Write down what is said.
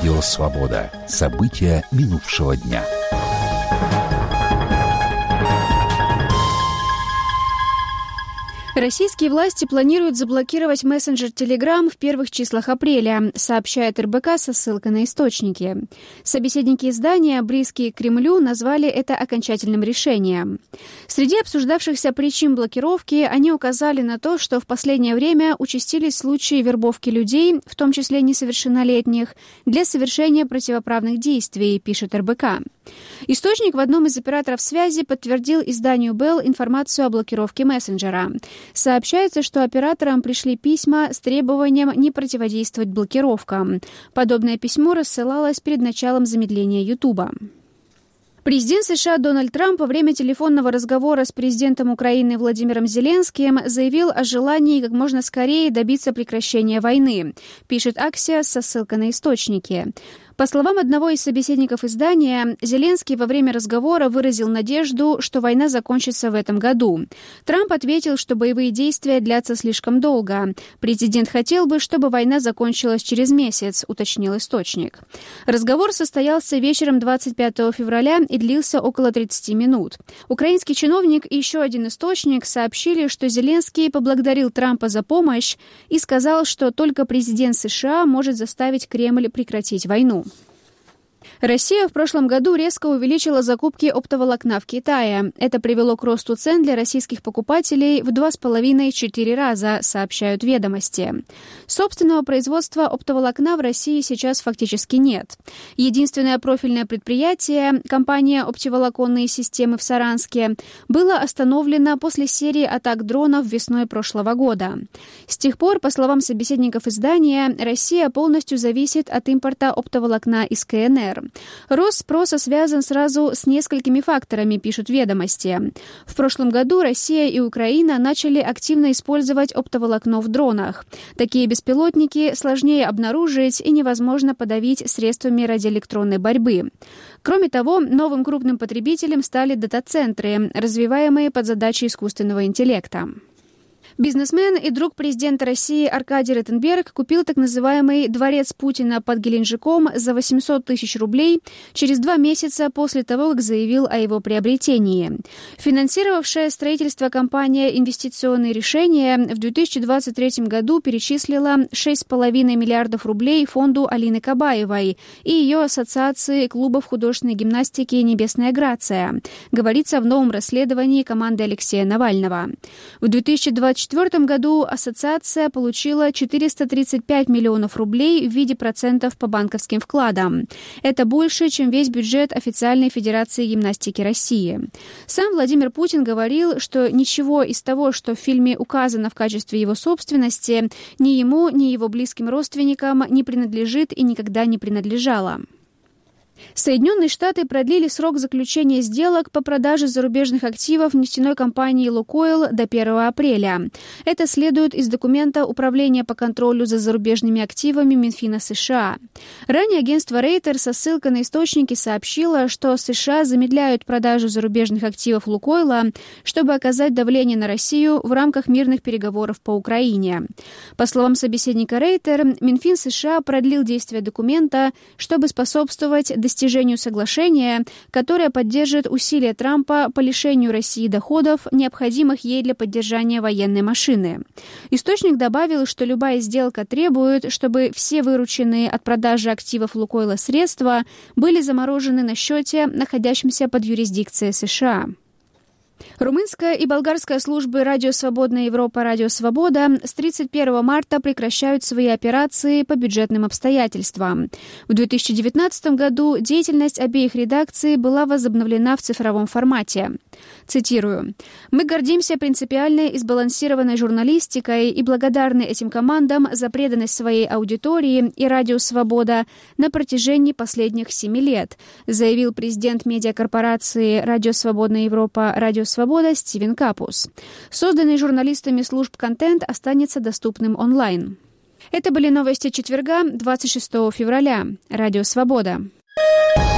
Радио «Свобода». События минувшего дня. Российские власти планируют заблокировать мессенджер Telegram в первых числах апреля, сообщает РБК со ссылкой на источники. Собеседники издания, близкие к Кремлю, назвали это окончательным решением. Среди обсуждавшихся причин блокировки они указали на то, что в последнее время участились случаи вербовки людей, в том числе несовершеннолетних, для совершения противоправных действий, пишет РБК. Источник в одном из операторов связи подтвердил изданию Bell информацию о блокировке мессенджера. Сообщается, что операторам пришли письма с требованием не противодействовать блокировкам. Подобное письмо рассылалось перед началом замедления Ютуба. Президент США Дональд Трамп во время телефонного разговора с президентом Украины Владимиром Зеленским заявил о желании как можно скорее добиться прекращения войны, пишет Axios со ссылкой на источники. По словам одного из собеседников издания, Зеленский во время разговора выразил надежду, что война закончится в этом году. Трамп ответил, что боевые действия длятся слишком долго. Президент хотел бы, чтобы война закончилась через месяц, уточнил источник. Разговор состоялся вечером 25 февраля и длился около 30 минут. Украинский чиновник и еще один источник сообщили, что Зеленский поблагодарил Трампа за помощь и сказал, что только президент США может заставить Кремль прекратить войну. Россия в прошлом году резко увеличила закупки оптоволокна в Китае. Это привело к росту цен для российских покупателей в 2,5-4 раза, сообщают «Ведомости». Собственного производства оптоволокна в России сейчас фактически нет. Единственное профильное предприятие, компания «Оптоволоконные системы» в Саранске, было остановлено после серии атак дронов весной прошлого года. С тех пор, по словам собеседников издания, Россия полностью зависит от импорта оптоволокна из КНР. Рост спроса связан сразу с несколькими факторами, пишут «Ведомости». В прошлом году Россия и Украина начали активно использовать оптоволокно в дронах. Такие беспилотники сложнее обнаружить и невозможно подавить средствами радиоэлектронной борьбы. Кроме того, новым крупным потребителем стали дата-центры, развиваемые под задачи искусственного интеллекта. Бизнесмен и друг президента России Аркадий Ротенберг купил так называемый «Дворец Путина» под Геленджиком за 800 тысяч рублей через 2 месяца после того, как заявил о его приобретении. Финансировавшая строительство компания «Инвестиционные решения» в 2023 году перечислила 6,5 миллиардов рублей фонду Алины Кабаевой и ее ассоциации клубов художественной гимнастики «Небесная Грация», говорится в новом расследовании команды Алексея Навального. В 2024 году ассоциация получила 435 миллионов рублей в виде процентов по банковским вкладам. Это больше, чем весь бюджет официальной Федерации гимнастики России. Сам Владимир Путин говорил, что ничего из того, что в фильме указано в качестве его собственности, ни ему, ни его близким родственникам не принадлежит и никогда не принадлежало. Соединенные Штаты продлили срок заключения сделок по продаже зарубежных активов нефтяной компании «Лукойл» до 1 апреля. Это следует из документа Управления по контролю за зарубежными активами Минфина США. Ранее агентство Рейтер со ссылкой на источники сообщило, что США замедляют продажу зарубежных активов «Лукойла», чтобы оказать давление на Россию в рамках мирных переговоров по Украине. По словам собеседника Рейтер, Минфин США продлил действие документа, чтобы способствовать достижению соглашения, которое поддержит усилия Трампа по лишению России доходов, необходимых ей для поддержания военной машины. Источник добавил, что любая сделка требует, чтобы все вырученные от продажи активов «Лукойла» средства были заморожены на счете, находящемся под юрисдикцией США. Румынская и болгарская службы «Радио Свободная Европа», «Радио Свобода» с 31 марта прекращают свои операции по бюджетным обстоятельствам. В 2019 году деятельность обеих редакций была возобновлена в цифровом формате. Цитирую. «Мы гордимся принципиальной и сбалансированной журналистикой и благодарны этим командам за преданность своей аудитории и «Радио Свобода» на протяжении последних 7 лет», заявил президент медиакорпорации «Радио Свободная Европа», «Радио Свобода» Стивен Капус. Созданный журналистами служб контент останется доступным онлайн. Это были новости четверга, 26 февраля. Радио Свобода.